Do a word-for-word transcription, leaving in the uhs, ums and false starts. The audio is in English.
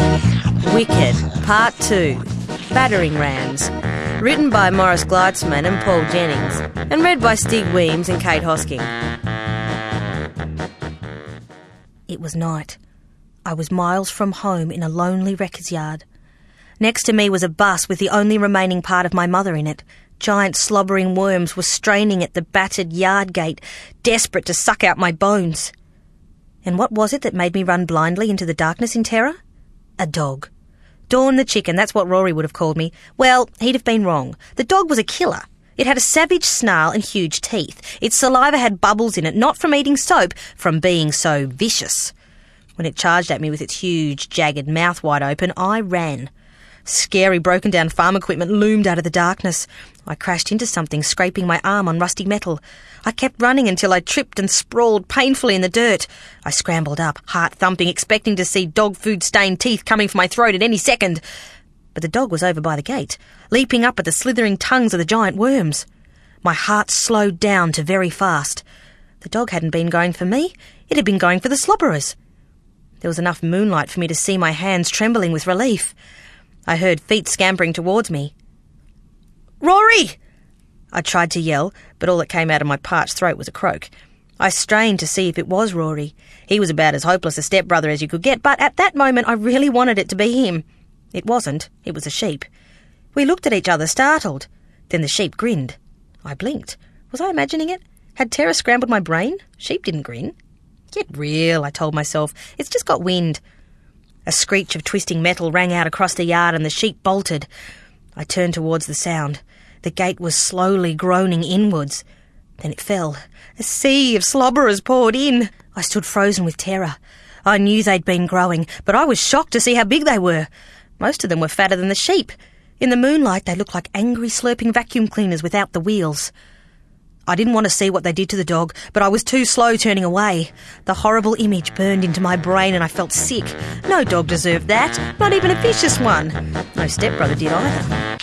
Wicked, Part two, Battering Rams. Written by Morris Gleitzman and Paul Jennings, and read by Stig Weems and Kate Hosking. It was night. I was miles from home in a lonely wrecker's yard. Next to me was a bus with the only remaining part of my mother in it. Giant slobbering worms were straining at the battered yard gate, desperate to suck out my bones. And what was it that made me run blindly into the darkness in terror? A dog. Dawn the chicken, that's what Rory would have called me. Well, he'd have been wrong. The dog was a killer. It had a savage snarl and huge teeth. Its saliva had bubbles in it, not from eating soap, from being so vicious. When it charged at me with its huge, jagged mouth wide open, I ran. Scary, broken-down farm equipment loomed out of the darkness. I crashed into something, scraping my arm on rusty metal. I kept running until I tripped and sprawled painfully in the dirt. I scrambled up, heart thumping, expecting to see dog food-stained teeth coming for my throat at any second. But the dog was over by the gate, leaping up at the slithering tongues of the giant worms. My heart slowed down to very fast. The dog hadn't been going for me. It had been going for the slobberers. There was enough moonlight for me to see my hands trembling with relief. I heard feet scampering towards me. "Rory!" I tried to yell, but all that came out of my parched throat was a croak. I strained to see if it was Rory. He was about as hopeless a stepbrother as you could get, but at that moment I really wanted it to be him. It wasn't. It was a sheep. We looked at each other, startled. Then the sheep grinned. I blinked. Was I imagining it? Had terror scrambled my brain? Sheep didn't grin. Get real, I told myself. It's just got wind. A screech of twisting metal rang out across the yard and the sheep bolted. I turned towards the sound. The gate was slowly groaning inwards. Then it fell. A sea of slobberers poured in. I stood frozen with terror. I knew they'd been growing, but I was shocked to see how big they were. Most of them were fatter than the sheep. In the moonlight, they looked like angry, slurping vacuum cleaners without the wheels. I didn't want to see what they did to the dog, but I was too slow turning away. The horrible image burned into my brain and I felt sick. No dog deserved that, not even a vicious one. No stepbrother did either.